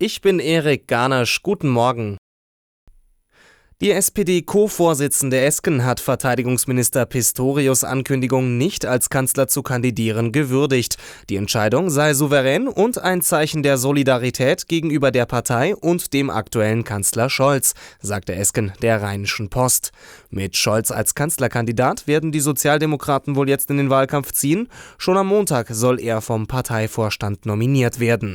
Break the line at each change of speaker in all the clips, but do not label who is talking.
Ich bin Erik Garnasch. Guten Morgen. Die SPD-Co-Vorsitzende Esken hat Verteidigungsminister Pistorius' Ankündigung, nicht als Kanzler zu kandidieren, gewürdigt. Die Entscheidung sei souverän und ein Zeichen der Solidarität gegenüber der Partei und dem aktuellen Kanzler Scholz, sagte Esken der Rheinischen Post. Mit Scholz als Kanzlerkandidat werden die Sozialdemokraten wohl jetzt in den Wahlkampf ziehen. Schon am Montag soll er vom Parteivorstand nominiert werden.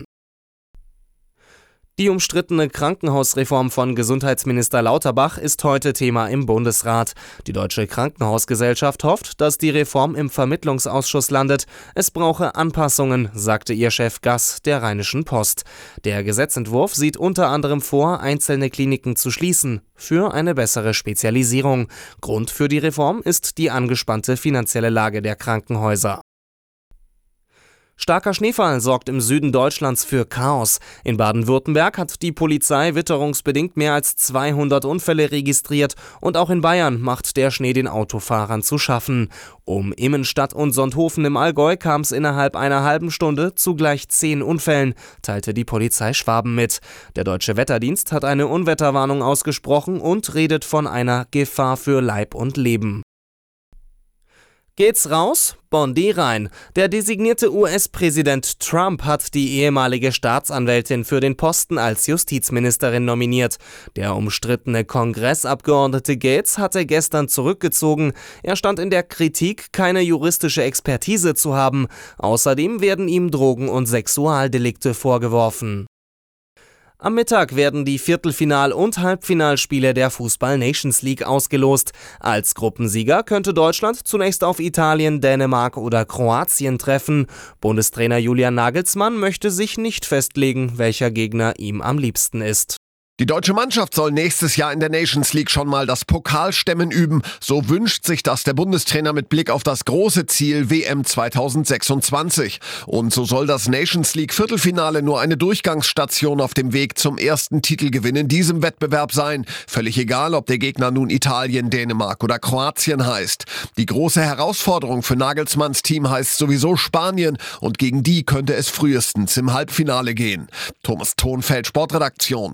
Die umstrittene Krankenhausreform von Gesundheitsminister Lauterbach ist heute Thema im Bundesrat. Die Deutsche Krankenhausgesellschaft hofft, dass die Reform im Vermittlungsausschuss landet. Es brauche Anpassungen, sagte ihr Chef Gass der Rheinischen Post. Der Gesetzentwurf sieht unter anderem vor, einzelne Kliniken zu schließen, für eine bessere Spezialisierung. Grund für die Reform ist die angespannte finanzielle Lage der Krankenhäuser. Starker Schneefall sorgt im Süden Deutschlands für Chaos. In Baden-Württemberg hat die Polizei witterungsbedingt mehr als 200 Unfälle registriert und auch in Bayern macht der Schnee den Autofahrern zu schaffen. Um Immenstadt und Sonthofen im Allgäu kam es innerhalb einer halben Stunde zu gleich 10 Unfällen, teilte die Polizei Schwaben mit. Der Deutsche Wetterdienst hat eine Unwetterwarnung ausgesprochen und redet von einer Gefahr für Leib und Leben. Geht's raus? Bondi rein. Der designierte US-Präsident Trump hat die ehemalige Staatsanwältin für den Posten als Justizministerin nominiert. Der umstrittene Kongressabgeordnete Gaetz hatte gestern zurückgezogen. Er stand in der Kritik, keine juristische Expertise zu haben. Außerdem werden ihm Drogen- und Sexualdelikte vorgeworfen. Am Mittag werden die Viertelfinal- und Halbfinalspiele der Fußball-Nations League ausgelost. Als Gruppensieger könnte Deutschland zunächst auf Italien, Dänemark oder Kroatien treffen. Bundestrainer Julian Nagelsmann möchte sich nicht festlegen, welcher Gegner ihm am liebsten ist.
Die deutsche Mannschaft soll nächstes Jahr in der Nations League schon mal das Pokalstemmen üben. So wünscht sich das der Bundestrainer mit Blick auf das große Ziel WM 2026. Und so soll das Nations League Viertelfinale nur eine Durchgangsstation auf dem Weg zum ersten Titelgewinn in diesem Wettbewerb sein. Völlig egal, ob der Gegner nun Italien, Dänemark oder Kroatien heißt. Die große Herausforderung für Nagelsmanns Team heißt sowieso Spanien und gegen die könnte es frühestens im Halbfinale gehen. Thomas Thonfeld, Sportredaktion.